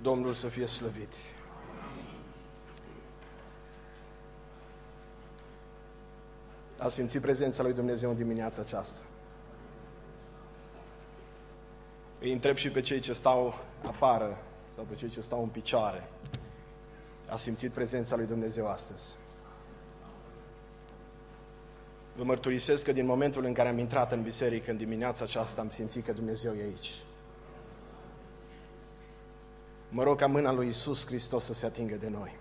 Domnul să fie slăvit. Ați simțit prezența lui Dumnezeu în dimineața aceasta? Îi întreb și pe cei ce stau afară sau pe cei ce stau în picioare. Ați simțit prezența lui Dumnezeu astăzi? Vă mărturisesc că din momentul în care am intrat în biserică, în dimineața aceasta, am simțit că Dumnezeu e aici. Mă rog ca mâna lui Iisus Hristos să se atingă de noi.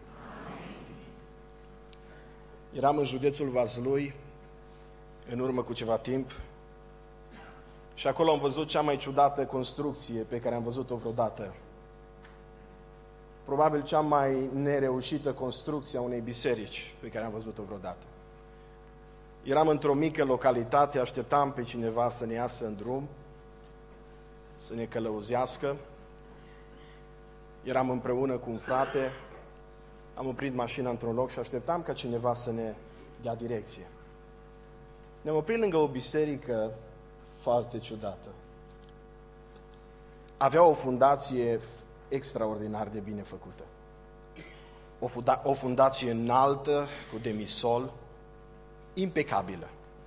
Eram în județul Vaslui, în urmă cu ceva timp, și acolo am văzut cea mai ciudată construcție pe care am văzut-o vreodată. Probabil cea mai nereușită construcție a unei biserici pe care am văzut-o vreodată. Eram într-o mică localitate, așteptam pe cineva să ne iasă în drum, să ne călăuzească. Eram împreună cu un frate, am oprit mașina într-un loc și așteptam ca cineva să ne dea direcție. Ne-am oprit lângă o biserică foarte ciudată. Avea o fundație extraordinar de bine făcută. O fundație înaltă, cu demisol, impecabilă.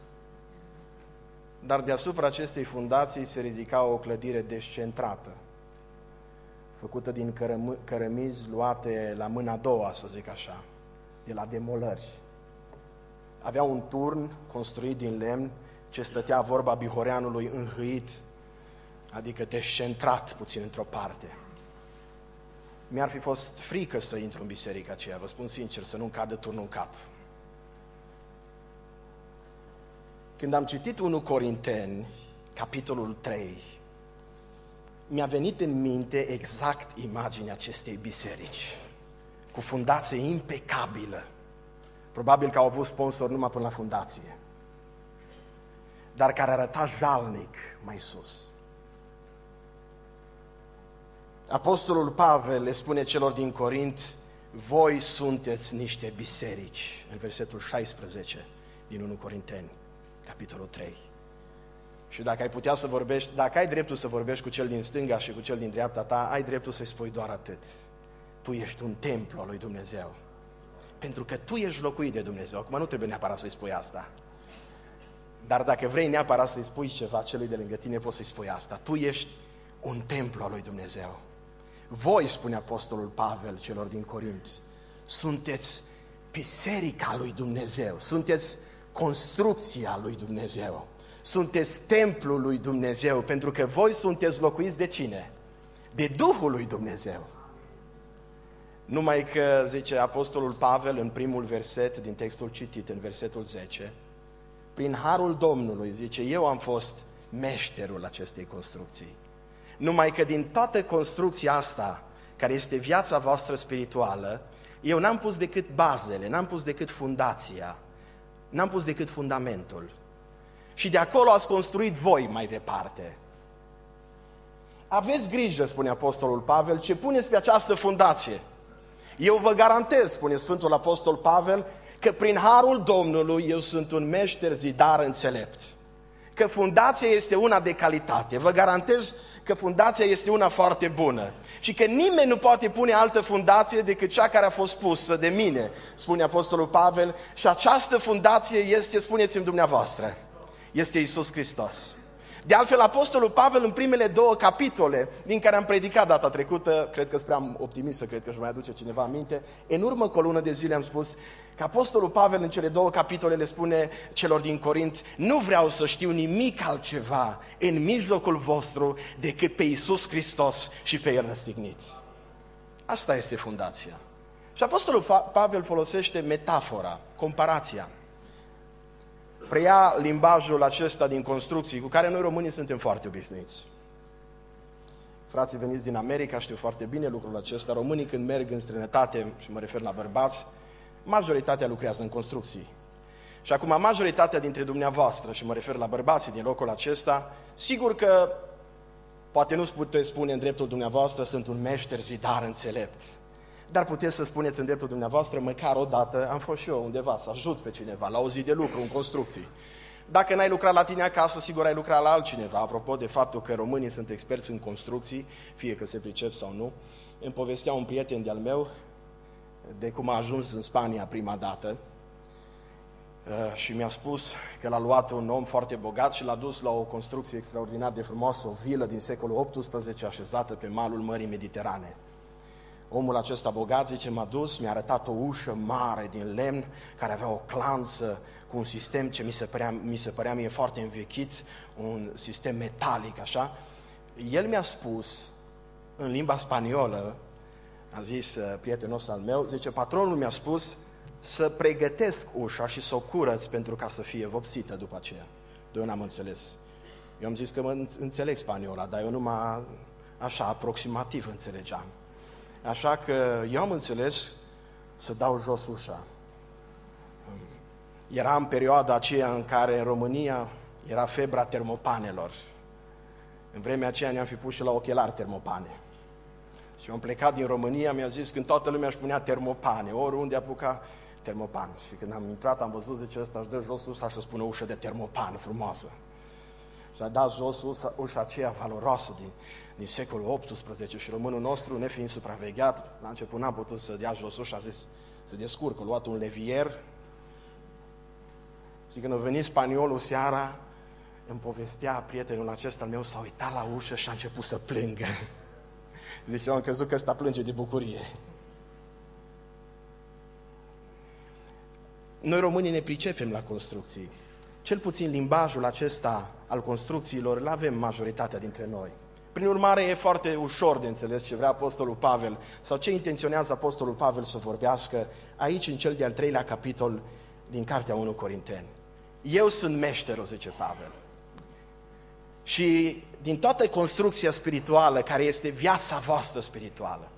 Dar deasupra acestei fundații se ridica o clădire descentrată, făcută din cărămizi luate la mâna a doua, să zic așa, de la demolări. Avea un turn construit din lemn, ce stătea, vorba bihoreanului, înhăit, adică descentrat puțin într-o parte. Mi-ar fi fost frică să intru în biserica aceea, vă spun sincer, să nu-mi cadă turnul în cap. Când am citit 1 Corinteni, capitolul 3, mi-a venit în minte exact imaginea acestei biserici, cu fundație impecabilă. Probabil că au avut sponsor numai până la fundație, dar care arăta jalnic mai sus. Apostolul Pavel le spune celor din Corint: voi sunteți niște biserici, în versetul 16 din 1 Corinteni, capitolul 3. Și dacă ai putea să vorbești, dacă ai dreptul să vorbești cu cel din stânga și cu cel din dreapta ta, ai dreptul să-i spui doar atât: tu ești un templu al lui Dumnezeu. Pentru că tu ești locuit de Dumnezeu. Acum nu trebuie neapărat să-i spui asta. Dar dacă vrei neapărat să-i spui ceva celui de lângă tine, poți să-i spui asta: tu ești un templu al lui Dumnezeu. Voi, spune apostolul Pavel celor din Corint, sunteți biserica lui Dumnezeu, sunteți construcția lui Dumnezeu, sunteți templul lui Dumnezeu, pentru că voi sunteți locuiți de cine? De Duhul lui Dumnezeu. Numai că, zice apostolul Pavel în primul verset din textul citit, în versetul 10, prin harul Domnului, zice, eu am fost meșterul acestei construcții. Numai că din toată construcția asta, care este viața voastră spirituală, eu n-am pus decât bazele, n-am pus decât fundația, n-am pus decât fundamentul. Și de acolo ați construit voi mai departe. Aveți grijă, spune apostolul Pavel, ce puneți pe această fundație. Eu vă garantez, spune Sfântul Apostol Pavel, că prin harul Domnului eu sunt un meșter zidar înțelept. Că fundația este una de calitate. Vă garantez că fundația este una foarte bună. Și că nimeni nu poate pune altă fundație decât cea care a fost pusă de mine, spune Apostolul Pavel. Și această fundație este, spuneți-mi dumneavoastră, este Iisus Hristos. De altfel, Apostolul Pavel, în primele 2 capitole, din care am predicat data trecută, cred că prea optimist să cred că își mai aduce cineva aminte, în urmă cu o lună de zile am spus că Apostolul Pavel în cele 2 capitole le spune celor din Corint: nu vreau să știu nimic altceva în mijlocul vostru decât pe Iisus Hristos și pe El răstignit. Asta este fundația. Și Apostolul Pavel folosește metafora, comparația. Preia limbajul acesta din construcții cu care noi românii suntem foarte obișnuiți. Frații veniți din America știu foarte bine lucrul acesta. Românii când merg în străinătate, și mă refer la bărbați, majoritatea lucrează în construcții. Și acum majoritatea dintre dumneavoastră, și mă refer la bărbații din locul acesta, sigur că poate nu puteți spune în dreptul dumneavoastră: sunt un meșter zidar înțelept. Dar puteți să spuneți în dreptul dumneavoastră: măcar odată am fost și eu undeva să ajut pe cineva la o zi de lucru în construcții. Dacă n-ai lucrat la tine acasă, sigur ai lucrat la altcineva. Apropo de faptul că românii sunt experți în construcții, fie că se pricep sau nu, îmi povestea un prieten de-al meu de cum a ajuns în Spania prima dată și mi-a spus că l-a luat un om foarte bogat și l-a dus la o construcție extraordinar de frumoasă, o vilă din secolul XVIII așezată pe malul Mării Mediterane. Omul acesta bogat, zice, m-a dus, mi-a arătat o ușă mare din lemn care avea o clanță cu un sistem ce mi se părea mie foarte învechit, un sistem metalic, așa. El mi-a spus în limba spaniolă, a zis prietenul ăsta al meu, zice, patronul mi-a spus să pregătesc ușa și să o curăț pentru ca să fie vopsită după aceea. Eu n-am înțeles. Eu am zis că înțeleg spaniola, dar eu numai așa, aproximativ înțelegeam. Așa că eu am înțeles să dau jos ușa. Era în perioada aceea în care în România era febra termopanelor. În vremea aceea ne-am fi pus și la ochelari termopane. Și am plecat din România, mi-a zis, când toată lumea își punea termopane, oriunde apuca termopan. Și când am intrat, am văzut, zice, ăsta își dă jos ușa și să spună ușă de termopan frumoasă. Și a dat jos ușa aceea valoroasă din secolul XVIII și românul nostru, nefiind supravegheat, la început n-a putut să dea jos ușa, a zis, se descurcă, a luat un levier. Și când a venit spaniolul seara, îmi povestea prietenul acesta al meu, s-a uitat la ușă și a început să plângă. Zice, eu am crezut că ăsta plânge de bucurie. Noi românii ne pricepem la construcții. Cel puțin limbajul acesta al construcțiilor îl avem majoritatea dintre noi. Prin urmare, e foarte ușor de înțeles ce vrea Apostolul Pavel sau ce intenționează Apostolul Pavel să vorbească aici în cel de-al 3-lea capitol din Cartea 1 Corinteni. Eu sunt meșterul, zice Pavel. Și din toată construcția spirituală, care este viața voastră spirituală,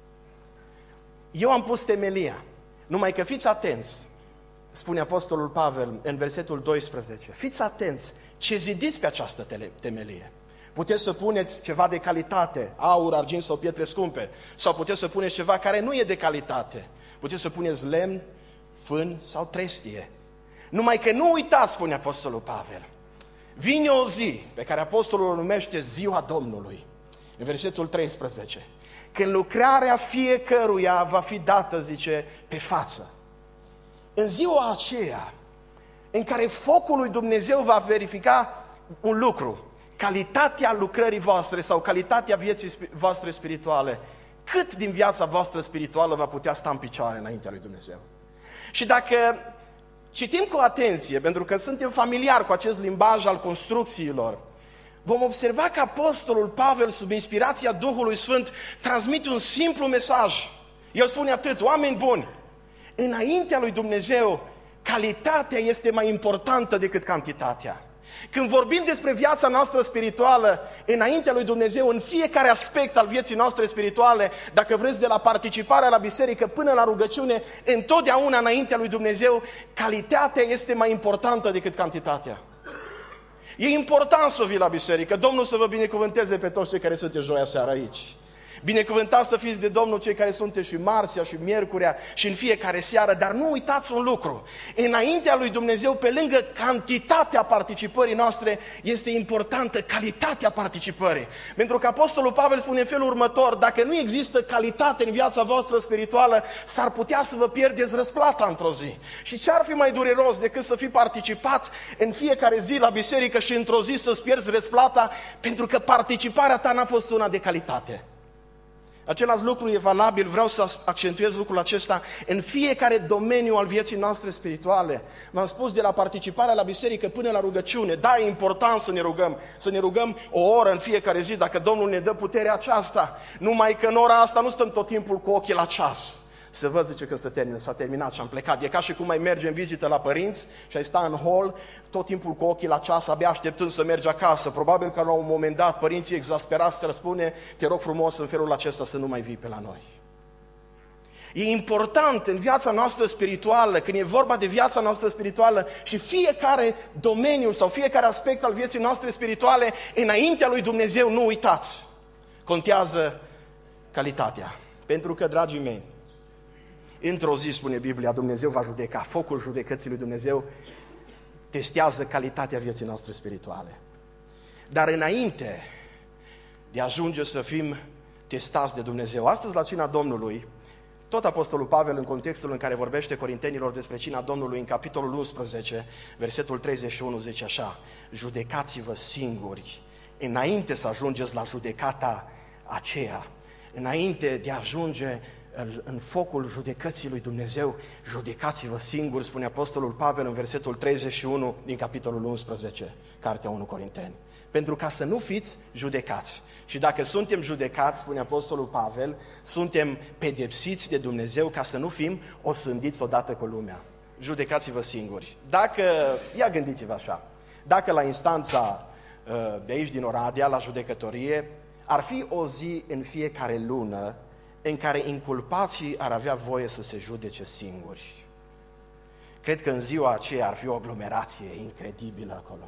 eu am pus temelia. Numai că fiți atenți, spune Apostolul Pavel în versetul 12, fiți atenți ce zidiți pe această temelie. Puteți să puneți ceva de calitate, aur, argint sau pietre scumpe, sau puteți să puneți ceva care nu e de calitate. Puteți să puneți lemn, fân sau trestie. Numai că nu uitați, spune Apostolul Pavel, vine o zi pe care Apostolul o numește ziua Domnului, în versetul 13, când lucrarea fiecăruia va fi dată, zice, pe față. În ziua aceea, în care focul lui Dumnezeu va verifica un lucru, calitatea lucrării voastre sau calitatea vieții voastre spirituale, cât din viața voastră spirituală va putea sta în picioare înaintea lui Dumnezeu. Și dacă citim cu atenție, pentru că suntem familiari cu acest limbaj al construcțiilor, vom observa că Apostolul Pavel, sub inspirația Duhului Sfânt, transmite un simplu mesaj. El spune atât, oameni buni, înaintea lui Dumnezeu, calitatea este mai importantă decât cantitatea. Când vorbim despre viața noastră spirituală, înaintea lui Dumnezeu, în fiecare aspect al vieții noastre spirituale, dacă vreți de la participarea la biserică până la rugăciune, întotdeauna înaintea lui Dumnezeu, calitatea este mai importantă decât cantitatea. E important să vii la biserică, Domnul să vă binecuvânteze pe toți cei care sunteți joia seara aici. Binecuvântați să fiți de Domnul cei care sunteți și marțea și miercurea și în fiecare seară, dar nu uitați un lucru. Înaintea lui Dumnezeu, pe lângă cantitatea participării noastre, este importantă calitatea participării. Pentru că Apostolul Pavel spune în felul următor, dacă nu există calitate în viața voastră spirituală, s-ar putea să vă pierdeți răsplata într-o zi. Și ce ar fi mai dureros decât să fi participat în fiecare zi la biserică și într-o zi să-ți pierzi răsplata pentru că participarea ta n-a fost una de calitate. Același lucru e valabil, vreau să accentuez lucrul acesta în fiecare domeniu al vieții noastre spirituale. V-am spus de la participarea la biserică până la rugăciune. Da, e important să ne rugăm o oră în fiecare zi dacă Domnul ne dă puterea aceasta. Numai că în ora asta nu stăm tot timpul cu ochii la ceas. Să văd, zice, că s-a terminat și am plecat. E ca și cum ai merge în vizită la părinți și ai sta în hol, tot timpul cu ochii la ceas, abia așteptând să mergi acasă. Probabil că la un moment dat părinții exasperați să răspune, te rog frumos în felul acesta să nu mai vii pe la noi. E important în viața noastră spirituală, când e vorba de viața noastră spirituală și fiecare domeniu sau fiecare aspect al vieții noastre spirituale, înaintea lui Dumnezeu, nu uitați, contează calitatea. Pentru că, dragii mei, într-o zi, spune Biblia, Dumnezeu va judeca, focul judecății lui Dumnezeu testează calitatea vieții noastre spirituale. Dar înainte de a ajunge să fim testați de Dumnezeu, astăzi la cina Domnului, tot Apostolul Pavel, în contextul în care vorbește corintenilor despre cina Domnului, în capitolul 11, versetul 31, zice așa: judecați-vă singuri, înainte să ajungeți la judecata aceea, înainte de a ajunge în focul judecății lui Dumnezeu, judecați-vă singuri, spune Apostolul Pavel în versetul 31 din capitolul 11, cartea 1 Corinteni. Pentru ca să nu fiți judecați. Și dacă suntem judecați, spune Apostolul Pavel, suntem pedepsiți de Dumnezeu ca să nu fim osândiți odată cu lumea. Judecați-vă singuri. Ia gândiți-vă așa, dacă la instanța de aici din Oradea, la judecătorie, ar fi o zi în fiecare lună în care inculpații ar avea voie să se judece singuri. Cred că în ziua aceea ar fi o aglomerație incredibilă acolo.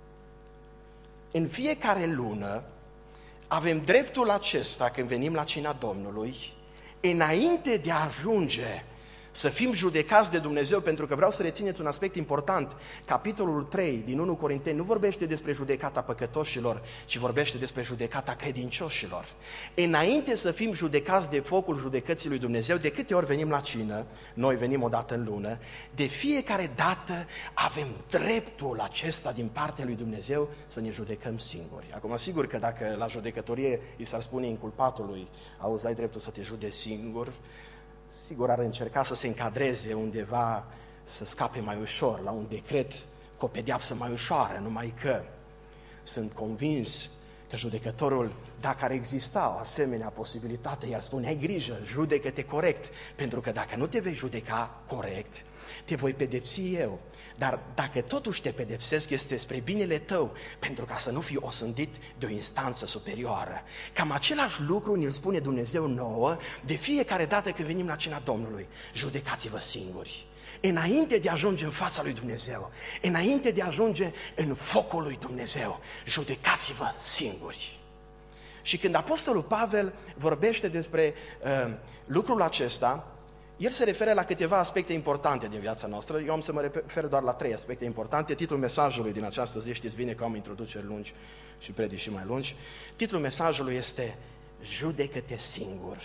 În fiecare lună avem dreptul acesta când venim la cina Domnului, înainte de a ajunge să fim judecați de Dumnezeu, pentru că vreau să rețineți un aspect important. Capitolul 3 din 1 Corinteni nu vorbește despre judecata păcătoșilor, ci vorbește despre judecata credincioșilor. Înainte să fim judecați de focul judecății lui Dumnezeu, de câte ori venim la cină, noi venim o dată în lună, de fiecare dată avem dreptul acesta din partea lui Dumnezeu să ne judecăm singuri. Acum, sigur că dacă la judecătorie îi s-ar spune inculpatului: auzi, ai dreptul să te judeci singur, sigur ar încerca să se încadreze undeva, să scape mai ușor, la un decret cu o pedeapsă mai ușoară, numai că sunt convins că judecătorul, dacă ar exista o asemenea posibilitate, i-ar spune: ai grijă, judecă-te corect, pentru că dacă nu te vei judeca corect, te voi pedepsi eu. Dar dacă totuși te pedepsesc, este spre binele tău, pentru ca să nu fii osândit de o instanță superioară. Cam același lucru ne-l spune Dumnezeu nouă de fiecare dată când venim la cina Domnului: judecați-vă singuri. Înainte de a ajunge în fața lui Dumnezeu, înainte de a ajunge în focul lui Dumnezeu, judecați-vă singuri. Și când Apostolul Pavel vorbește despre lucrul acesta, el se referă la câteva aspecte importante din viața noastră. Eu am să mă refer doar la 3 aspecte importante. Titlul mesajului din această zi, știți bine că am introduceri lungi și predici și mai lungi. Titlul mesajului este: judecă-te singur.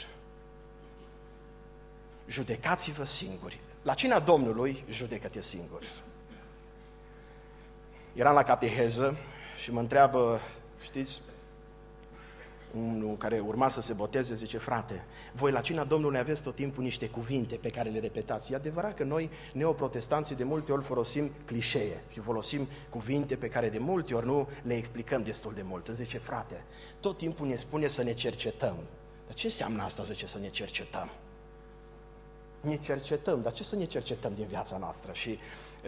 Judecați-vă singuri. La cina Domnului, judecă-te singur. Eram la cateheză și mă întreabă, știți, unul care urma să se boteze, zice: frate, voi la cina Domnului aveți tot timpul niște cuvinte pe care le repetați. E adevărat că noi, neoprotestanții, de multe ori folosim clișee și folosim cuvinte pe care de multe ori nu le explicăm destul de mult. Îmi zice: frate, tot timpul ne spune să ne cercetăm. Dar ce înseamnă asta, zice, să ne cercetăm? Ne cercetăm, dar ce să ne cercetăm din viața noastră? Și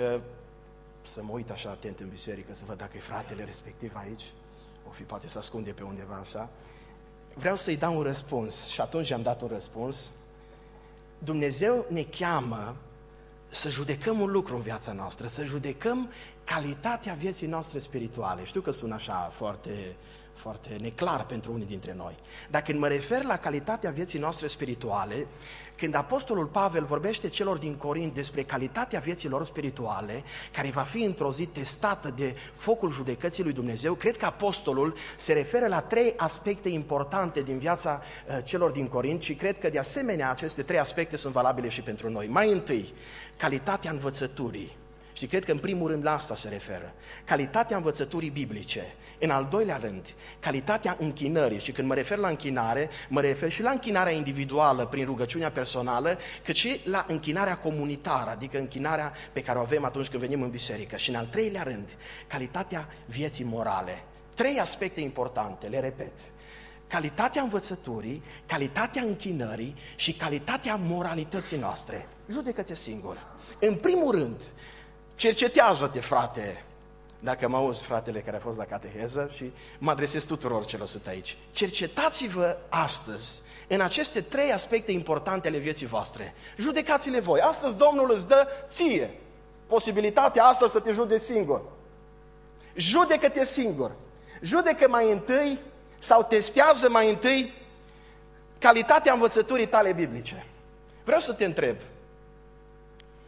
să mă uit așa atent în biserică să văd dacă e fratele respectiv aici. O fi poate să ascunde pe undeva așa. Vreau să-i dau un răspuns și atunci i-am dat un răspuns. Dumnezeu ne cheamă să judecăm un lucru în viața noastră, să judecăm calitatea vieții noastre spirituale. Știu că sună așa foarte neclar pentru unii dintre noi. Dar când mă refer la calitatea vieții noastre spirituale, când Apostolul Pavel vorbește celor din Corint despre calitatea vieții lor spirituale, care va fi într-o zi testată de focul judecății lui Dumnezeu, cred că Apostolul se referă la 3 aspecte importante din viața celor din Corint și cred că de asemenea aceste 3 aspecte sunt valabile și pentru noi. Mai întâi, calitatea învățăturii. Și cred că în primul rând la asta se referă. Calitatea învățăturii biblice. În al doilea rând, calitatea închinării. Și când mă refer la închinare, mă refer și la închinarea individuală prin rugăciunea personală, cât și la închinarea comunitară, adică închinarea pe care o avem atunci când venim în biserică. Și în al treilea rând, calitatea vieții morale. 3 aspecte importante, le repet. Calitatea învățăturii, calitatea închinării și calitatea moralității noastre. Judecă-te singur. În primul rând, cercetează-te, frate, dacă mă auzi, fratele care a fost la cateheză, și mă adresez tuturor celor sunt aici. Cercetați-vă astăzi în aceste 3 aspecte importante ale vieții voastre. Judecați-le voi. Astăzi Domnul îți dă ție posibilitatea astăzi să te judeci singur. Judecă-te singur. Judecă mai întâi sau testează mai întâi calitatea învățăturii tale biblice. Vreau să te întreb,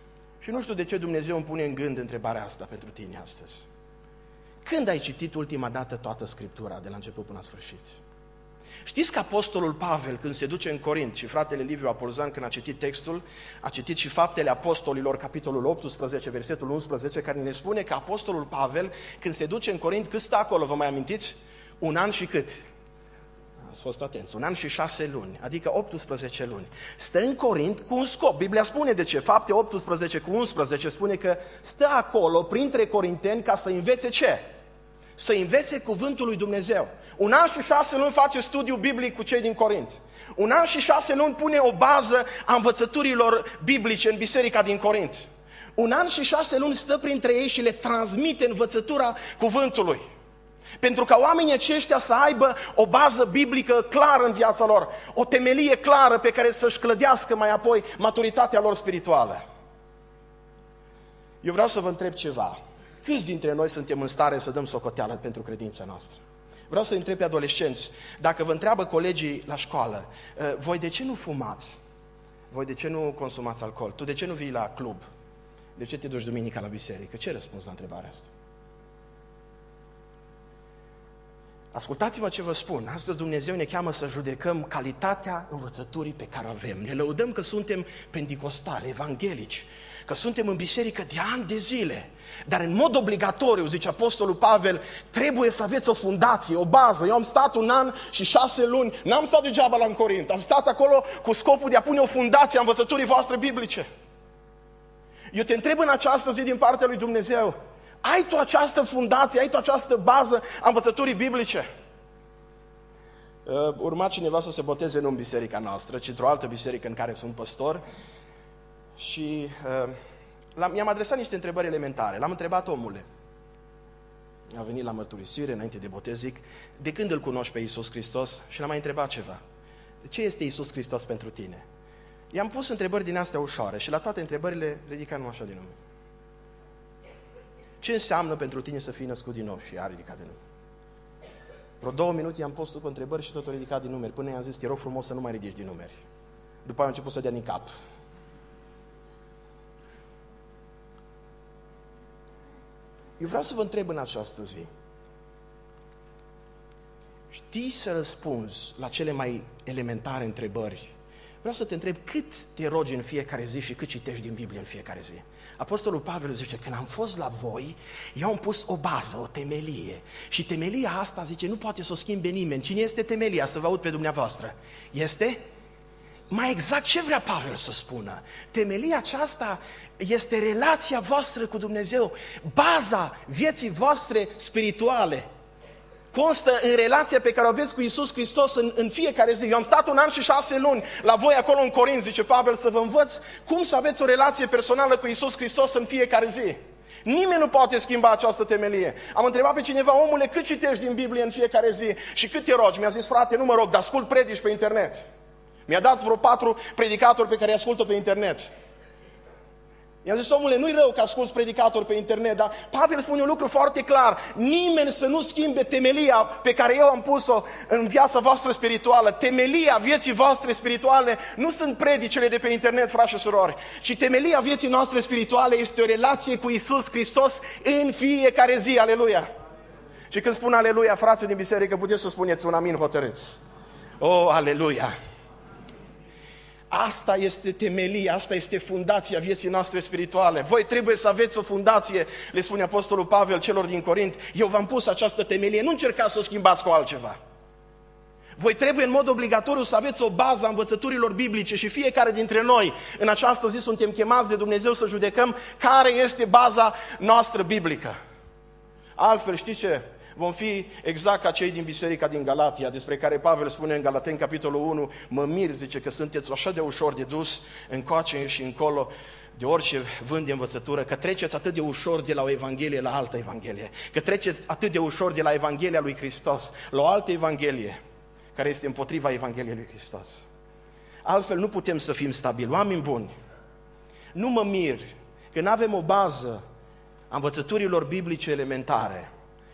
Și nu știu de ce Dumnezeu îmi pune în gând întrebarea asta pentru tine astăzi. Când ai citit ultima dată toată Scriptura, de la început până la sfârșit? Știți că Apostolul Pavel, când se duce în Corint, și fratele Liviu Apolzan, când a citit textul, a citit și Faptele Apostolilor, capitolul 18, versetul 11, care ne spune că Apostolul Pavel, când se duce în Corint, cât stă acolo, vă mai amintiți? 1 an și cât? Ați fost atenți, 1 an și 6 luni, adică 18 luni. Stă în Corint cu un scop. Biblia spune de ce. Fapte 18 cu 11 spune că stă acolo printre corinteni ca să învețe ce? Să învețe cuvântul lui Dumnezeu. 1 an și 6 luni face studiu biblic cu cei din Corint. 1 an și 6 luni pune o bază a învățăturilor biblice în biserica din Corint. 1 an și 6 luni stă printre ei și le transmite învățătura cuvântului. Pentru ca oamenii aceștia să aibă o bază biblică clară în viața lor, o temelie clară pe care să-și clădească mai apoi maturitatea lor spirituală. Eu vreau să vă întreb ceva. Câți dintre noi suntem în stare să dăm socoteală pentru credința noastră? Vreau să întreb pe adolescenți, dacă vă întreabă colegii la școală, voi de ce nu fumați? Voi de ce nu consumați alcool? Tu de ce nu vii la club? De ce te duci duminica la biserică? Ce răspunzi la întrebarea asta? Ascultați-mă ce vă spun. Astăzi Dumnezeu ne cheamă să judecăm calitatea învățăturii pe care o avem. Ne lăudăm că suntem penticostali, evanghelici, că suntem în biserică de ani de zile. Dar în mod obligatoriu, zice Apostolul Pavel, trebuie să aveți o fundație, o bază. Eu am stat 1 an și 6 luni, n-am stat degeaba la Corint, am stat acolo cu scopul de a pune o fundație a învățăturii voastre biblice. Eu te întreb în această zi din partea lui Dumnezeu, ai tu această fundație, ai tu această bază a învățăturii biblice? Urma cineva să se boteze nu în biserica noastră, ci într-o altă biserică în care sunt păstor. Și i-am adresat niște întrebări elementare. L-am întrebat, omule, a venit la mărturisire înainte de botez, zic, de când îl cunoști pe Iisus Hristos? Și l-am mai întrebat ceva. Ce este Iisus Hristos pentru tine? I-am pus întrebări din astea ușoare și la toate întrebările ridica numai așa din nume. Ce înseamnă pentru tine să fii născut din nou? Și a ridicat din nume. Vreo 2 minute i-am pus după întrebări și tot a ridicat din numeri. Până i-am zis, te rog frumos să nu mai ridici din numeri. După aia a început să dea din cap. Eu vreau să vă întreb în această zi. Știi să răspunzi la cele mai elementare întrebări? Vreau să te întreb cât te rogi în fiecare zi și cât citești din Biblie în fiecare zi. Apostolul Pavel zice, când am fost la voi, eu am pus o bază, o temelie. Și temelia asta, zice, nu poate să o schimbe nimeni. Cine este temelia? Să vă aud pe dumneavoastră. Este? Mai exact ce vrea Pavel să spună? Temelia aceasta este relația voastră cu Dumnezeu. Baza vieții voastre spirituale constă în relația pe care o aveți cu Iisus Hristos în fiecare zi. Eu am stat 1 an și 6 luni la voi acolo în Corint, zice Pavel, să vă învăț cum să aveți o relație personală cu Iisus Hristos în fiecare zi. Nimeni nu poate schimba această temelie. Am întrebat pe cineva, omule, cât citești din Biblie în fiecare zi și cât te rogi? Mi-a zis, frate, nu mă rog, dar ascult predici pe internet. Mi-a dat vreo 4 predicatori pe care îi ascultă pe internet. I-am zis, omule, nu-i rău că asculți predicatori pe internet, dar Pavel spune un lucru foarte clar. Nimeni să nu schimbe temelia pe care eu am pus-o în viața voastră spirituală. Temelia vieții voastre spirituale nu sunt predicele de pe internet, frați și surori, ci temelia vieții noastre spirituale este o relație cu Iisus Hristos în fiecare zi. Aleluia! Și când spun aleluia, frații din biserică, puteți să spuneți un amin hotărât. Oh, aleluia! Asta este temelia, asta este fundația vieții noastre spirituale. Voi trebuie să aveți o fundație, le spune Apostolul Pavel celor din Corint. Eu v-am pus această temelie, nu încercați să o schimbați cu altceva. Voi trebuie în mod obligatoriu să aveți o bază a învățăturilor biblice și fiecare dintre noi în această zi suntem chemați de Dumnezeu să judecăm care este baza noastră biblică. Altfel, știți ce? Vom fi exact ca cei din biserica din Galatia, despre care Pavel spune în Galateni, capitolul 1, mă mir, zice, că sunteți așa de ușor de dus încoace și încolo de orice vânt de învățătură, că treceți atât de ușor de la o evanghelie la altă evanghelie, că treceți atât de ușor de la evanghelia lui Hristos la o altă evanghelie, care este împotriva evangheliei lui Hristos. Altfel nu putem să fim stabili. Oameni buni, nu mă mir că nu avem o bază a învățăturilor biblice elementare.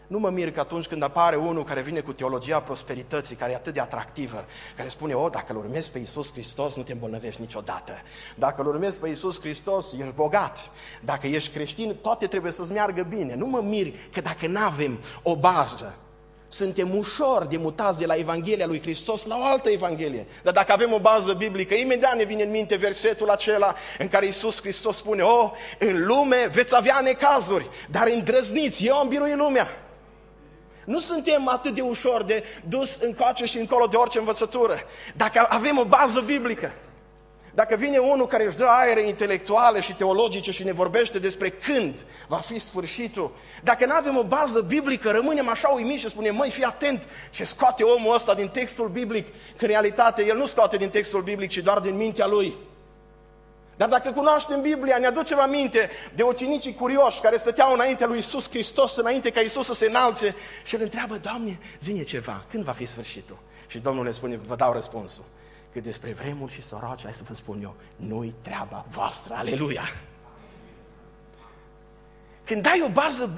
Nu mă mir că atunci când apare unul care vine cu teologia prosperității, care e atât de atractivă, care spune, dacă îl urmezi pe Iisus Hristos, nu te îmbolnăvești niciodată. Dacă îl urmezi pe Iisus Hristos, ești bogat. Dacă ești creștin, toate trebuie să-ți meargă bine. Nu mă mir că dacă n-avem o bază, suntem ușor de mutați de la Evanghelia lui Hristos la o altă Evanghelie. Dar dacă avem o bază biblică, imediat ne vine în minte versetul acela în care Iisus Hristos spune, în lume veți avea necazuri, dar îndrăzniți, eu am biruit lumea. Nu suntem atât de ușor de dus încoace și încolo de orice învățătură. Dacă avem o bază biblică, dacă vine unul care își dă aere intelectuale și teologice și ne vorbește despre când va fi sfârșitul, dacă nu avem o bază biblică, rămânem așa uimiți și spunem, măi, fii atent ce scoate omul ăsta din textul biblic, că în realitate el nu scoate din textul biblic, ci doar din mintea lui. Dar dacă cunoaștem Biblia, ne aducem aminte de ucenicii curioși care stăteau înaintea lui Iisus Hristos, înainte ca Iisus să se înalțe și îl întreabă, Doamne, zi-ne ceva, când va fi sfârșitul? Și Domnul le spune, vă dau răspunsul. Că despre vremuri și soroci, hai să vă spun eu, nu-i treaba voastră, aleluia! Când ai o bază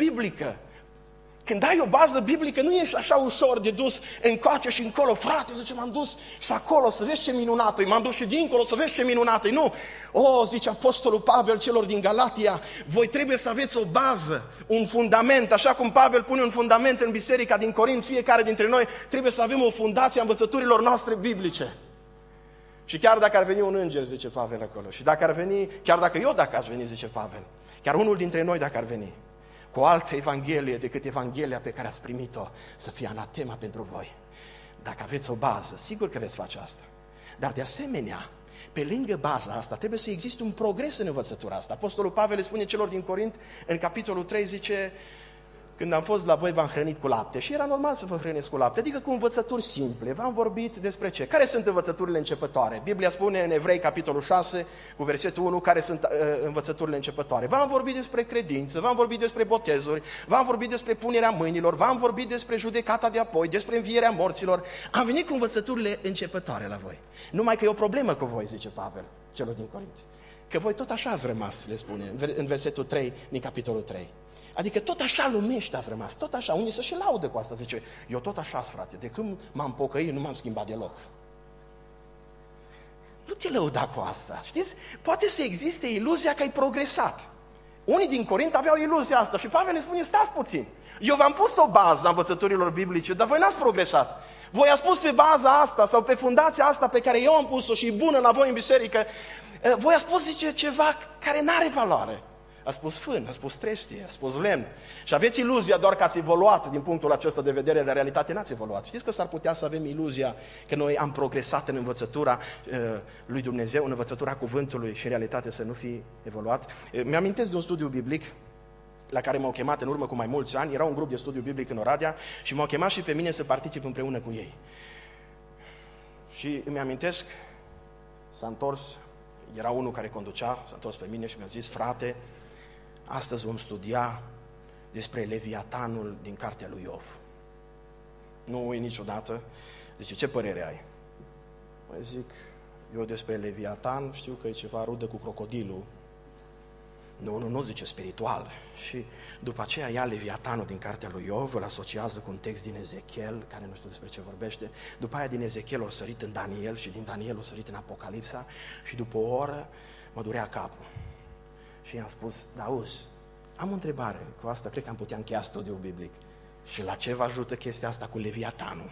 biblică, nu ești așa ușor de dus încoace și încolo. Frate, zice, m-am dus și acolo să vezi ce minunată-i, m-am dus și dincolo să vezi ce minunată-i. Nu! Zice Apostolul Pavel celor din Galatia, voi trebuie să aveți o bază, un fundament, așa cum Pavel pune un fundament în biserica din Corint, fiecare dintre noi trebuie să avem o fundație a învățăturilor noastre biblice. Și chiar dacă ar veni un înger, zice Pavel acolo, și dacă ar veni, chiar dacă aș veni, zice Pavel, chiar unul dintre noi dacă ar veni, cu o altă Evanghelie decât Evanghelia pe care ați primit-o, să fie anatema pentru voi. Dacă aveți o bază, sigur că veți face asta. Dar de asemenea, pe lângă baza asta, trebuie să existe un progres în învățătura asta. Apostolul Pavel le spune celor din Corint, în capitolul 3, zice, când am fost la voi, v-am hrănit cu lapte. Și era normal să vă hrănesc cu lapte, adică cu învățături simple. V-am vorbit despre ce? Care sunt învățăturile începătoare? Biblia spune în Evrei, capitolul 6, cu versetul 1, care sunt învățăturile începătoare. V-am vorbit despre credință, v-am vorbit despre botezuri, v-am vorbit despre punerea mâinilor, v-am vorbit despre judecata de apoi, despre învierea morților. Am venit cu învățăturile începătoare la voi. Numai că e o problemă cu voi, zice Pavel, celor din Corint. Că voi tot așa ați rămas, le spune, în versetul 3, din capitolul 3. Adică tot așa lumești ați rămas, tot așa. Unii să și laudă cu asta, zice, eu tot așa, frate, de când m-am pocăit, nu m-am schimbat deloc. Nu te lăuda cu asta, știți? Poate să existe iluzia că ai progresat. Unii din Corint aveau iluzia asta și Pavel le spune, stați puțin, eu v-am pus o bază a învățăturilor biblice, dar voi n-ați progresat. Voi ați pus pe baza asta sau pe fundația asta pe care eu am pus-o și e bună la voi în biserică, voi ați pus, zice, ceva care n-are valoare. A spus fân, a spus trestie, a spus lemn. Și aveți iluzia doar că ați evoluat din punctul acesta de vedere, dar în realitate n-ați evoluat. Știți că s-ar putea să avem iluzia că noi am progresat în învățătura lui Dumnezeu, în învățătura cuvântului și în realitate să nu fi evoluat. Mi-amintesc de un studiu biblic la care m-au chemat în urmă cu mai mulți ani. Era un grup de studiu biblic în Oradea și m-au chemat și pe mine să particip împreună cu ei. Și îmi amintesc, s-a întors, era unul care conducea, s-a întors pe mine și mi-a zis, frate, astăzi vom studia despre Leviatanul din cartea lui Iov. Nu uit niciodată. Zice, ce părere ai? Păi zic, eu despre Leviatan știu că e ceva rudă cu crocodilul. Nu, zice, spiritual. Și după aceea ia Leviatanul din cartea lui Iov, îl asociază cu un text din Ezechiel, care nu știu despre ce vorbește. După aia din Ezechiel o sărit în Daniel și din Daniel o sărit în Apocalipsa și după o oră mă durea capul. Și i-am spus, da, auzi, am o întrebare, cu asta cred că am putea încheia studiul biblic. Și la ce vă ajută chestia asta cu Leviatanul?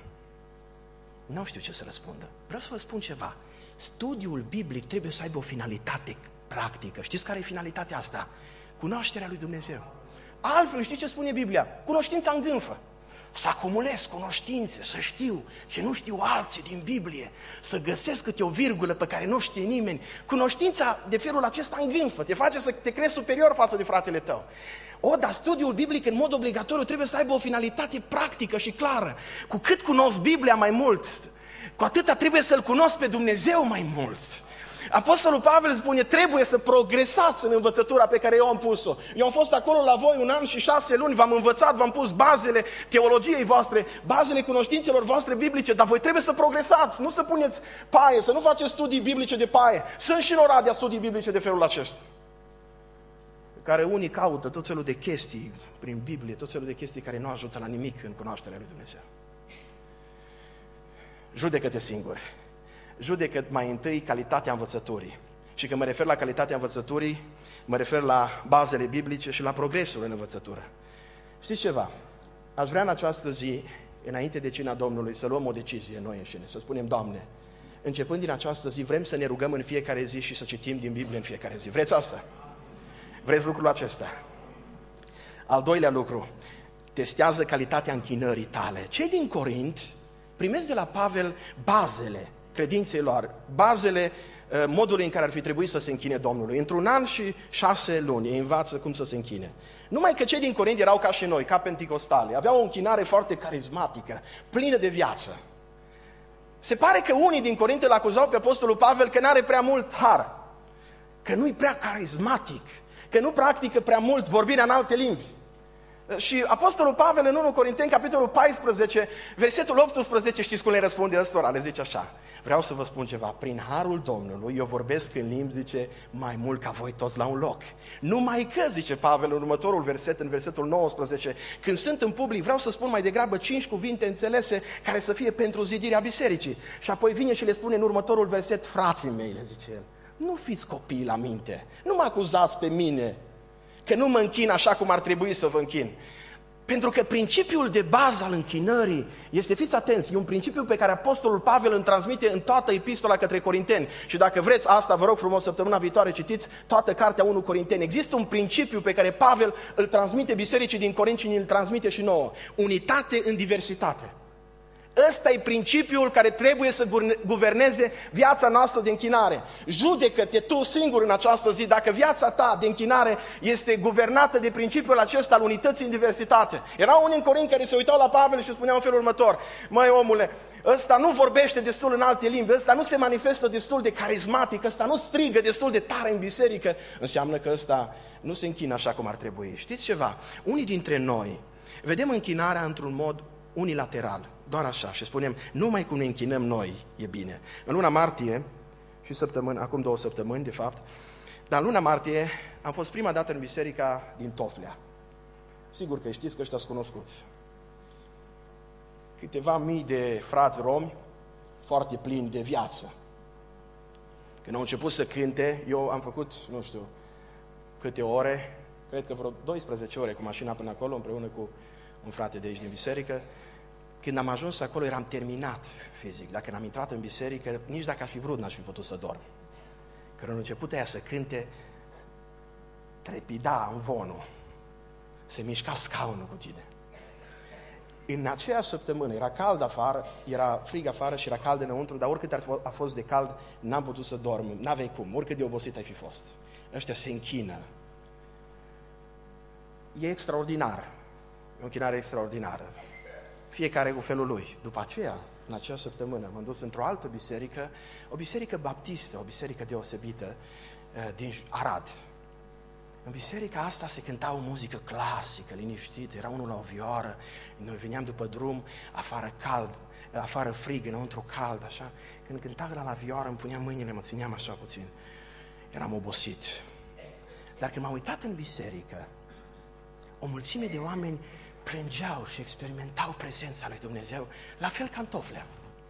Nu știu ce să răspundă. Vreau să vă spun ceva. Studiul biblic trebuie să aibă o finalitate practică. Știți care e finalitatea asta? Cunoașterea lui Dumnezeu. Altfel, știți ce spune Biblia? Cunoștința îngânfă. Să acumulez cunoștințe, să știu ce nu știu alții din Biblie, să găsesc câte o virgulă pe care nu știe nimeni. Cunoștința de felul acesta îngânfă, te face să te crezi superior față de fratele tău. Dar studiul biblic în mod obligatoriu trebuie să aibă o finalitate practică și clară. Cu cât cunosc Biblia mai mult, cu atâta trebuie să-L cunosc pe Dumnezeu mai mult. Apostolul Pavel spune, trebuie să progresați în învățătura pe care eu am pus-o. Eu am fost acolo la voi 1 an și 6 luni, v-am învățat, v-am pus bazele teologiei voastre, bazele cunoștințelor voastre biblice, dar voi trebuie să progresați, nu să puneți paie, să nu faceți studii biblice de paie. Sunt și în Oradea studii biblice de felul acesta. care unii caută tot felul de chestii prin Biblie, tot felul de chestii care nu ajută la nimic în cunoașterea lui Dumnezeu. Judecă-te singur. Judecă mai întâi calitatea învățăturii. Și când mă refer la calitatea învățăturii, mă refer la bazele biblice și la progresul în învățătură. Știți ceva? Aș vrea în această zi, înainte de cina Domnului, să luăm o decizie noi înșine, să spunem, Doamne, începând din această zi, vrem să ne rugăm în fiecare zi și să citim din Biblie în fiecare zi. Vreți asta? Vreți lucrul acesta? Al doilea lucru, testează calitatea închinării tale. Cei din Corint primesc de la Pavel bazele credinței lor, bazele modului în care ar fi trebuit să se închine Domnului. Într-un an și 6 luni ei învață cum să se închine. Numai că cei din Corint erau ca și noi, ca penticostali, aveau o închinare foarte carismatică, plină de viață. Se pare că unii din Corint îl acuzau pe apostolul Pavel că n-are prea mult har, că nu-i prea carismatic, că nu practică prea mult vorbirea în alte limbi. Și apostolul Pavel în 1 Corinteni, capitolul 14, versetul 18, știți cum le răspunde ăstora? Le zice așa: vreau să vă spun ceva, prin harul Domnului eu vorbesc în limbi, zice, mai mult ca voi toți la un loc. Numai că, zice Pavel în următorul verset, în versetul 19, când sunt în public vreau să spun mai degrabă 5 cuvinte înțelese care să fie pentru zidirea bisericii. Și apoi vine și le spune în următorul verset: frații mei, le zice el, nu fiți copii la minte, nu mă acuzați pe mine că nu mă închin așa cum ar trebui să vă închin. Pentru că principiul de bază al închinării este, fiți atenți, e un principiu pe care apostolul Pavel îl transmite în toată epistola către Corinteni. Și dacă vreți asta, vă rog frumos, săptămâna viitoare citiți toată cartea 1 Corinteni. Există un principiu pe care Pavel îl transmite bisericii din Corint și îl transmite și nouă. Unitate în diversitate. Ăsta e principiul care trebuie să guverneze viața noastră de închinare. Judecă-te tu singur în această zi dacă viața ta de închinare este guvernată de principiul acesta al unității în diversitate. Erau unii în Corint care se uitau la Pavel și spuneau în felul următor: măi omule, ăsta nu vorbește destul în alte limbi, ăsta nu se manifestă destul de carismatic, ăsta nu strigă destul de tare în biserică, înseamnă că ăsta nu se închină așa cum ar trebui. Știți ceva? Unii dintre noi vedem închinarea într-un mod unilateral, doar așa, și spunem, numai cum ne închinăm noi e bine. În luna martie, și acum 2 săptămâni de fapt, dar în luna martie am fost prima dată în biserica din Toflea. Sigur că știți că ăștia sunt cunoscuți. Câteva mii de frați romi, foarte plini de viață. Când au început să cânte, eu am făcut, nu știu, câte ore, cred că vreo 12 ore cu mașina până acolo, împreună cu un frate de aici din biserică. Când am ajuns acolo eram terminat fizic. Dacă n-am intrat în biserică, nici dacă aș fi vrut n-aș fi putut să dorm. Când au început aia să cânte, trepida învonul, se mișca scaunul cu tine. În aceea săptămână era cald afară, era frig afară și era cald înăuntru, dar oricât a fost de cald, n-am putut să dorm, n-aveai cum, oricât de obosit ai fi fost. Ăștia se închină. E extraordinar, e o închinare extraordinară. Fiecare cu felul lui. După aceea, în acea săptămână, m-am dus într-o altă biserică, o biserică baptistă, o biserică deosebită din Arad. În biserica asta se cânta o muzică clasică, liniștită, era unul la o vioară, noi veneam după drum, afară cald, afară frig, înăuntru cald, așa. Când cânta la vioară, îmi puneam mâinile, mă țineam așa puțin. Eram obosit. Dar când m-am uitat în biserică, o mulțime de oameni plângeau și experimentau prezența lui Dumnezeu, la fel ca în Toflea.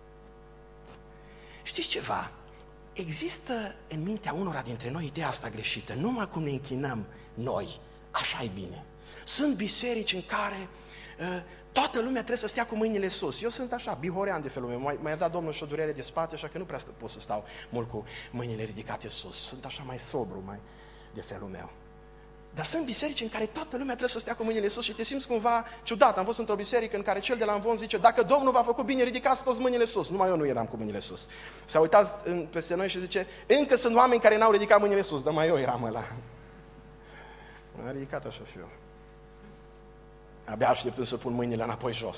Știți ceva? Există în mintea unora dintre noi ideea asta greșită. Numai cum ne închinăm noi, așa e bine. Sunt biserici în care toată lumea trebuie să stea cu mâinile sus. Eu sunt așa, bihorean de felul meu. Mi-a dat Domnul și o durere de spate, așa că nu prea pot să stau mult cu mâinile ridicate sus. Sunt așa mai sobru, mai de felul meu. Dar sunt biserici în care toată lumea trebuie să stea cu mâinile sus și te simți cumva ciudat. Am fost într-o biserică în care cel de la învon zice: dacă Domnul v-a făcut bine, ridicați toți mâinile sus. Numai eu nu eram cu mâinile sus. S-a uitat peste noi și zice: încă sunt oameni care n-au ridicat mâinile sus, dar mai eu eram ăla. M-am ridicat așa și eu. Abia așteptând să pun mâinile înapoi jos.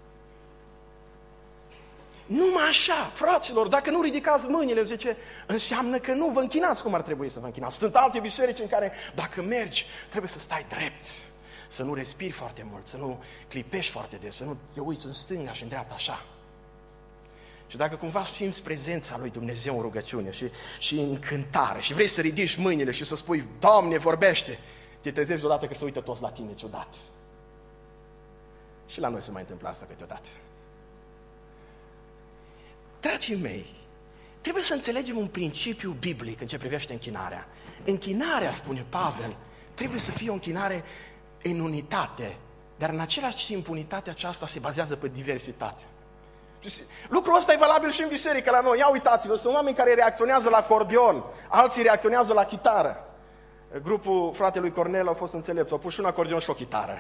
Numai așa, fraților, dacă nu ridicați mâinile, zice, înseamnă că nu vă închinați cum ar trebui să vă închinați. Sunt alte biserici în care, dacă mergi, trebuie să stai drept, să nu respiri foarte mult, să nu clipești foarte des, să nu te uiți în stânga și în dreapta așa. Și dacă cumva simți prezența lui Dumnezeu în rugăciune și în cântare și vrei să ridici mâinile și să spui: Doamne, vorbește, Te trezești deodată că se uită toți la tine ciudat. Și la noi se mai întâmplă asta câteodată. Dragii mei, trebuie să înțelegem un principiu biblic în ce privește închinarea. Închinarea, spune Pavel, trebuie să fie o închinare în unitate, dar în același timp unitatea aceasta se bazează pe diversitate. Lucrul ăsta e valabil și în biserică la noi. Ia uitați-vă, sunt oameni care reacționează la acordeon, alții reacționează la chitară. Grupul fratelui Cornel au fost înțelepți, au pus și un acordeon și o chitară.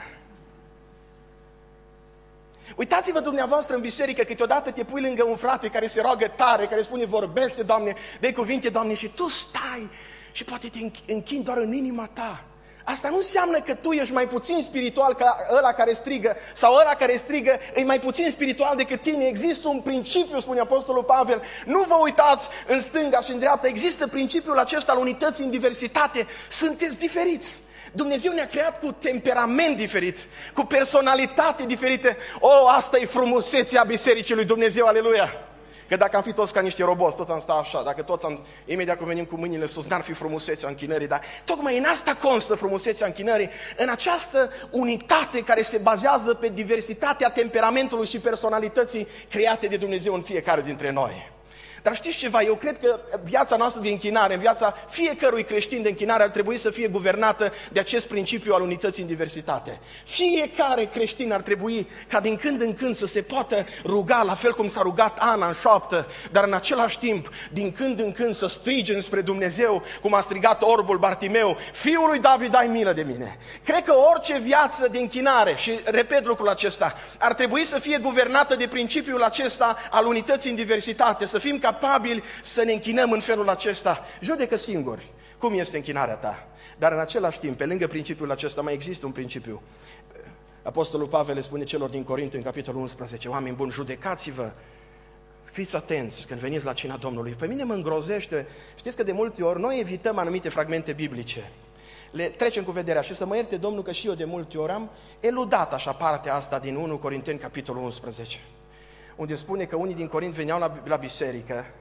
Uitați-vă dumneavoastră în biserică, câteodată te pui lângă un frate care se roagă tare, care spune vorbește, Doamne, dă-i cuvinte, Doamne, și tu stai și poate te închini doar în inima ta. Asta nu înseamnă că tu ești mai puțin spiritual ca ăla care strigă, sau ăla care strigă e mai puțin spiritual decât tine. Există un principiu, spune Apostolul Pavel, nu vă uitați în stânga și în dreapta, există principiul acesta al unității în diversitate, sunteți diferiți. Dumnezeu ne-a creat cu temperament diferit, cu personalitate diferită. Asta e frumusețea Bisericii lui Dumnezeu, aleluia! Că dacă am fi toți ca niște roboți, toți am stat așa, dacă toți am, imediat când venim cu mâinile sus, n-ar fi frumusețea închinării, dar tocmai în asta constă frumusețea închinării, în această unitate care se bazează pe diversitatea temperamentului și personalității create de Dumnezeu în fiecare dintre noi. Dar știți ceva? Eu cred că viața noastră de închinare, în viața fiecărui creștin de închinare ar trebui să fie guvernată de acest principiu al unității în diversitate. Fiecare creștin ar trebui ca din când în când să se poată ruga, la fel cum s-a rugat Ana în șoaptă, dar în același timp, din când în când să strige înspre Dumnezeu, cum a strigat orbul Bartimeu, Fiul lui David, ai milă de mine. Cred că orice viață de închinare, și repet lucrul acesta, ar trebui să fie guvernată de principiul acesta al unității în diversitate, să fim capabili să ne închinăm în felul acesta. Judecă singuri cum este închinarea ta. Dar în același timp, pe lângă principiul acesta, mai există un principiu. Apostolul Pavel le spune celor din Corint în capitolul 11, oameni buni, judecați-vă, fiți atenți când veniți la cina Domnului. Pe mine mă îngrozește, știți că de multe ori noi evităm anumite fragmente biblice. Le trecem cu vederea și să mă ierte Domnul că și eu de multe ori am eludat așa partea asta din 1 Corinteni capitolul 11. Unde spune că unii din Corint veneau la biserică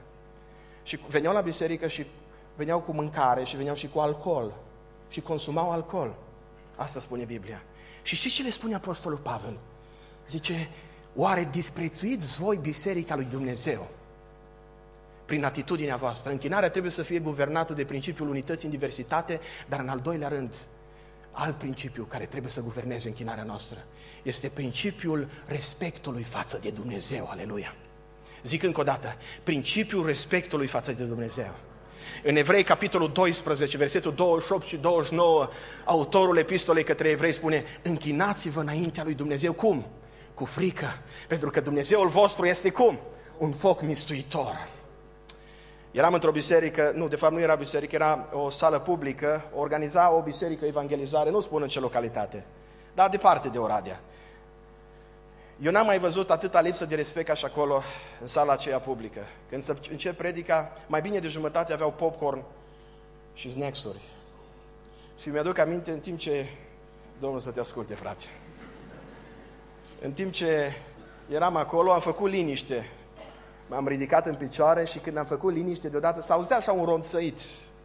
și veneau cu mâncare și veneau și cu alcool și consumau alcool. Asta spune Biblia. Și știți ce le spune Apostolul Pavel? Zice, oare disprețuiți voi biserica lui Dumnezeu prin atitudinea voastră? Închinarea trebuie să fie guvernată de principiul unității în diversitate, dar în al doilea rând, alt principiu care trebuie să guverneze închinarea noastră este principiul respectului față de Dumnezeu, aleluia. Zic încă o dată, principiul respectului față de Dumnezeu. În Evrei, capitolul 12, versetul 28 și 29, autorul epistolei către evrei spune, închinați-vă înaintea lui Dumnezeu, cum? Cu frică, pentru că Dumnezeul vostru este cum? Un foc mistuitor. Eram într-o biserică, nu era biserică, era o sală publică, organiza o biserică evangelizare, nu spun în ce localitate, dar departe de Oradea. Eu n-am mai văzut atâta lipsă de respect ca și acolo, în sala aceea publică. Când se încep predica, mai bine de jumătate aveau popcorn și snacks-uri. Și mi-aduc aminte în timp ce... Domnul să te asculte, frate. În timp ce eram acolo, am făcut liniște. M-am ridicat în picioare și când am făcut liniște, deodată s-auzea așa un ronțăit.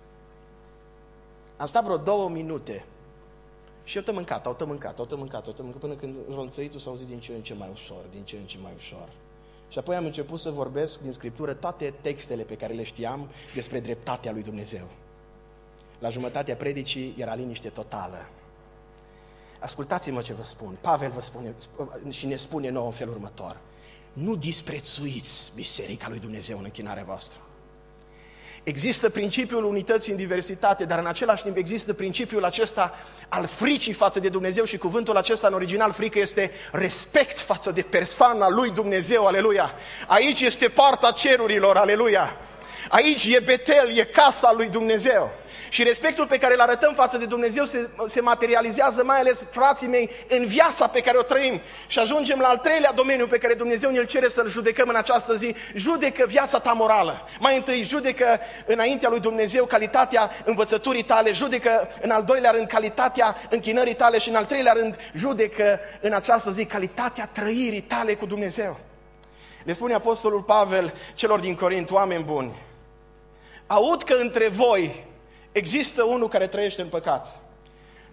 Am stat vreo 2 minute. Și eu tot mâncat, până când ronțăitul s-a auzit din ce în ce mai ușor. Și apoi am început să vorbesc din Scriptură toate textele pe care le știam despre dreptatea lui Dumnezeu. La jumătatea predicii era liniște totală. Ascultați-mă ce vă spun. Pavel vă spune și ne spune nouă în felul următor. Nu disprețuiți biserica lui Dumnezeu în închinarea voastră. Există principiul unității în diversitate, dar în același timp există principiul acesta al fricii față de Dumnezeu și cuvântul acesta în original, frică, este respect față de persoana lui Dumnezeu, aleluia. Aici este poarta cerurilor, aleluia. Aici e Betel, e casa lui Dumnezeu. Și respectul pe care îl arătăm față de Dumnezeu se materializează mai ales, frații mei, în viața pe care o trăim. Și ajungem la al treilea domeniu pe care Dumnezeu ne-l cere să-l judecăm în această zi. Judecă viața ta morală. Mai întâi judecă înaintea lui Dumnezeu calitatea învățăturii tale, judecă în al doilea rând calitatea închinării tale și în al treilea rând judecă în această zi calitatea trăirii tale cu Dumnezeu. Le spune Apostolul Pavel celor din Corint, oameni buni, aud că între voi există unul care trăiește în păcat.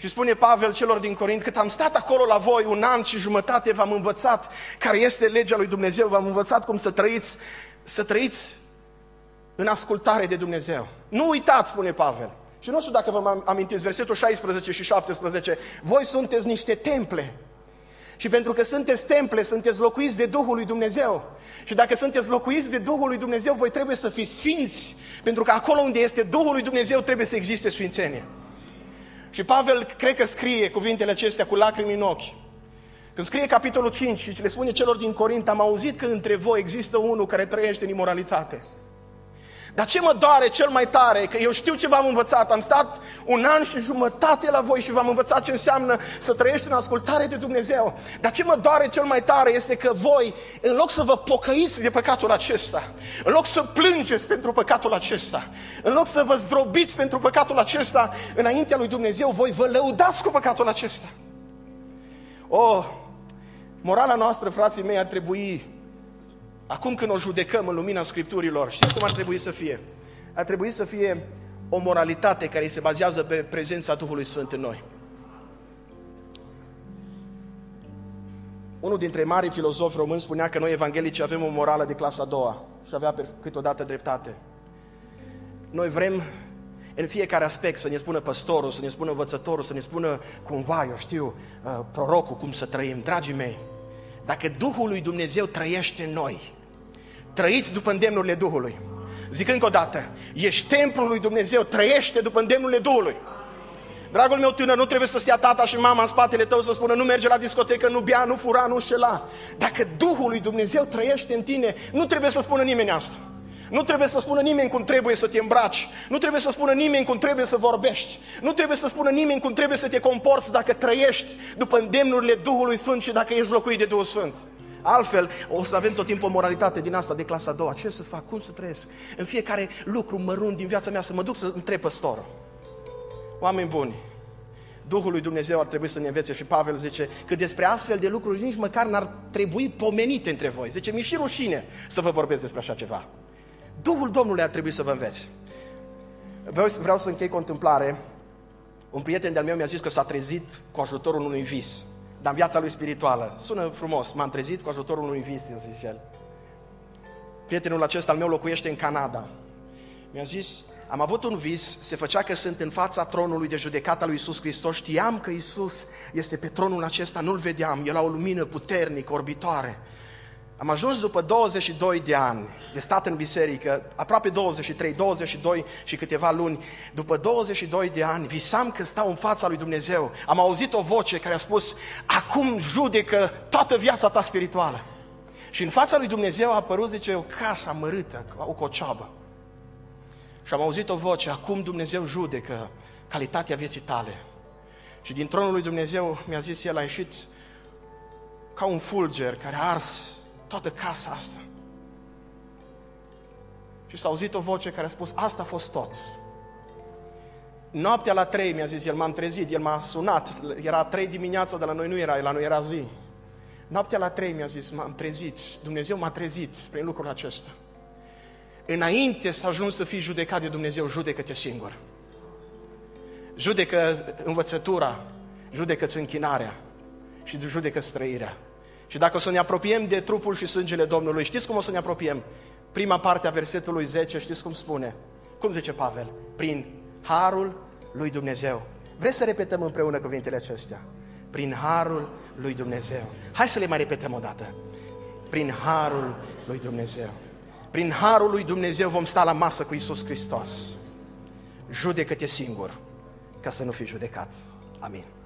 Și spune Pavel celor din Corint, cât am stat acolo la voi 1 an și jumătate, v-am învățat care este legea lui Dumnezeu, v-am învățat cum să trăiți în ascultare de Dumnezeu. Nu uitați, spune Pavel. Și nu știu dacă vă amintiți, versetul 16 și 17, voi sunteți niște temple. Și pentru că sunteți temple, sunteți locuiți de Duhul lui Dumnezeu. Și dacă sunteți locuiți de Duhul lui Dumnezeu, voi trebuie să fiți sfinți. Pentru că acolo unde este Duhul lui Dumnezeu trebuie să existe sfințenie. Și Pavel cred că scrie cuvintele acestea cu lacrimi în ochi. Când scrie capitolul 5 și le spune celor din Corint, am auzit că între voi există unul care trăiește în imoralitate. Dar ce mă doare cel mai tare, că eu știu ce v-am învățat, am stat 1 an și jumătate la voi și v-am învățat ce înseamnă să trăiești în ascultare de Dumnezeu. Dar ce mă doare cel mai tare este că voi, în loc să vă pocăiți de păcatul acesta, în loc să plângeți pentru păcatul acesta, în loc să vă zdrobiți pentru păcatul acesta înaintea lui Dumnezeu, voi vă lăudați cu păcatul acesta. Morala noastră, frații mei, ar trebui, acum când o judecăm în lumina Scripturilor, știți cum ar trebui să fie? Ar trebui să fie o moralitate care se bazează pe prezența Duhului Sfânt în noi. Unul dintre marii filozofi români spunea că noi evanghelici avem o morală de clasa a doua și avea câteodată dreptate. Noi vrem în fiecare aspect să ne spună păstorul, să ne spună învățătorul, să ne spună cumva, eu știu, prorocul cum să trăim. Dragii mei, dacă Duhul lui Dumnezeu trăiește în noi, trăiți după îndemnurile Duhului. Zic încă o dată, ești templul lui Dumnezeu, trăiește după îndemnurile Duhului. Dragul meu tânăr, nu trebuie să stea tata și mama în spatele tău să spună nu merge la discotecă, nu bea, nu fura, nu șela. Dacă Duhul lui Dumnezeu trăiește în tine, nu trebuie să spună nimeni asta. Nu trebuie să spună nimeni cum trebuie să te îmbraci. Nu trebuie să spună nimeni cum trebuie să vorbești. Nu trebuie să spună nimeni cum trebuie să te comporți dacă trăiești după îndemnurile Duhului Sfânt și dacă ești locuit de Duhul Sfânt. Altfel, o să avem tot timpul o moralitate din asta de clasa a doua. Ce să fac? Cum să trăiesc? În fiecare lucru mărunt din viața mea să mă duc să întreb păstorul. Oameni buni, Duhul lui Dumnezeu ar trebui să ne învețe și Pavel zice că despre astfel de lucruri nici măcar n-ar trebui pomenite între voi. Zice, mi-e și rușine să vă vorbesc despre așa ceva. Duhul Domnului ar trebui să vă învețe. Vreau să închei cu o întâmplare. Un prieten de-al meu mi-a zis că s-a trezit cu ajutorul unui vis. Dar în viața lui spirituală. Sună frumos, m-am trezit cu ajutorul unui vis, a zis el. Prietenul acesta al meu locuiește în Canada. Mi-a zis, am avut un vis, se făcea că sunt în fața tronului de judecată lui Iisus Hristos. Știam că Iisus este pe tronul acesta, nu-L vedeam, El a o lumină puternică, orbitoare. Am ajuns după 22 de ani de stat în biserică, aproape 23, 22 și câteva luni. După 22 de ani visam că stau în fața lui Dumnezeu. Am auzit o voce care a spus, acum judecă toată viața ta spirituală. Și în fața lui Dumnezeu a apărut, zice, o casă amărâtă, o cocioabă. Și am auzit o voce, acum Dumnezeu judecă calitatea vieții tale. Și din tronul lui Dumnezeu, mi-a zis el, a ieșit ca un fulger care a ars toată casa asta. Și s-a auzit o voce care a spus, asta a fost tot. Noaptea la 3, mi-a zis el, m-am trezit, el m-a sunat, era 3 dimineața, dar la noi nu era zi. Noaptea la 3, mi-a zis, m-am trezit, Dumnezeu m-a trezit prin lucrul acesta. Înainte să ajungi să fii judecat de Dumnezeu, judecă-te singur. Judecă învățătura, judecă-ți închinarea și judecă-ți trăirea. Și dacă o să ne apropiem de trupul și sângele Domnului, știți cum o să ne apropiem? Prima parte a versetului 10, știți cum spune? Cum zice Pavel? Prin harul lui Dumnezeu. Vreți să repetăm împreună cuvintele acestea? Prin harul lui Dumnezeu. Hai să le mai repetăm o dată. Prin harul lui Dumnezeu. Prin harul lui Dumnezeu vom sta la masă cu Iisus Hristos. Judecă-te singur ca să nu fii judecat. Amin.